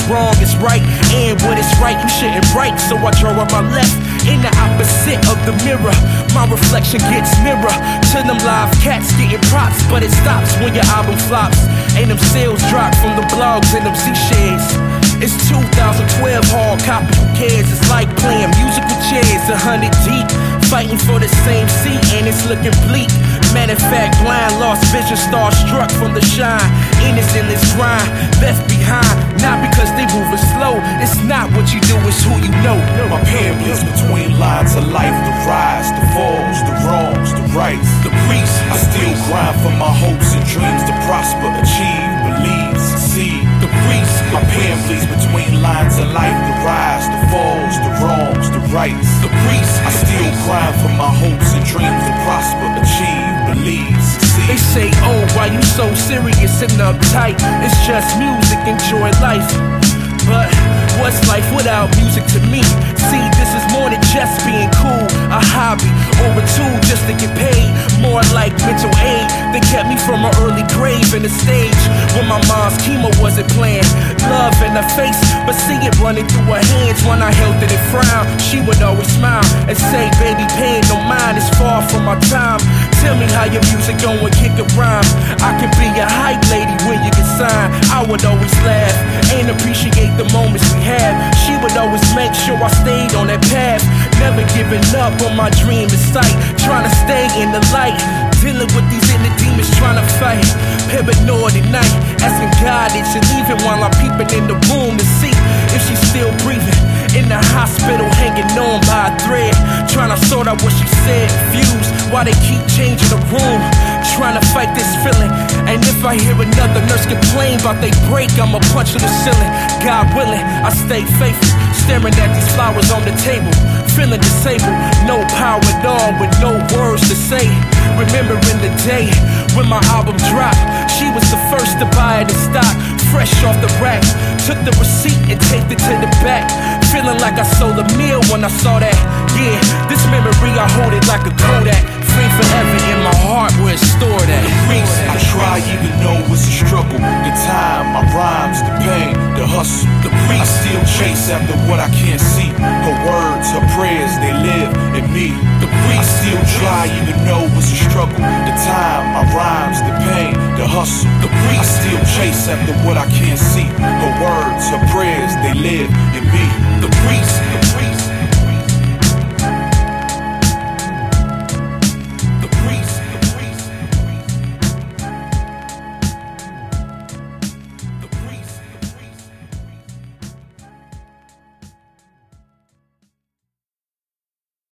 wrong is right, and what is right you shouldn't write. So I draw on my left in the opposite of the mirror. My reflection gets nearer to them live cats getting props, but it stops when your album flops and them sales drop from the blogs and them C-shares. It's 2012, hard copy, who cares? It's like playing musical chairs, 100 deep, fighting for the same seat, and it's looking bleak. Matter of fact, blind, lost vision, starstruck from the shine. Innocent is grind, left behind, not because they moving slow. It's not what you do, it's who you know. My pen bleeds between lines of life, the rise, the falls, the wrongs, the rights, the priest. I still grind for my hopes and dreams to prosper, achieve, believe, succeed. The priest. My pen bleeds between lines of life, the rise, the falls, the wrongs, the rights, the priest. I still grind for my hopes and dreams to prosper, achieve, believe, succeed. They say, oh, why you so serious and uptight? It's just music, enjoy life. But what's life without music to me? See, this is more than just being cool, a hobby or a tool just to get paid. More like mental aid that kept me from an early grave in the stage when my mom's chemo wasn't playing. Love in her face, but see it running through her hands when I held it and frown. She would always smile and say, baby, pain no mind, it's far from my time. Tell me how your music going, kick a rhyme. I could be a hype lady when you get signed. I would always laugh and appreciate the moments we had. She would always make sure I stayed on that path, never giving up on my dream in sight, trying to stay in the light, dealing with these inner demons trying to fight. Paranoid at night, asking God that you're leaving while I'm peeping in the room to see if she's still breathing. In the hospital, hanging on by a thread, trying to sort out what she said, fuse while they keep changing the room, trying to fight this feeling. And if I hear another nurse complain about they break, I'ma punch in the ceiling. God willing, I stay faithful, staring at these flowers on the table, feeling disabled, no power at all, with no words to say. Remembering the day when my album dropped, she was the first to buy it in stock, fresh off the rack. Took the receipt and taped it to the back, feeling like I sold a meal when I saw that. Yeah, this memory I hold it like a Kodak, free forever in my heart where it's stored at. I try even though it's a struggle, the time, my rhymes, the pain, the hustle, the priest. I still chase after what I can't see. Her words, her prayers, they live in me. The priest. I still try even though it's a struggle, the time, my rhymes, the pain, the hustle, the priest. I still chase after what I can't see. Her words, her prayers, they live in me. The priest.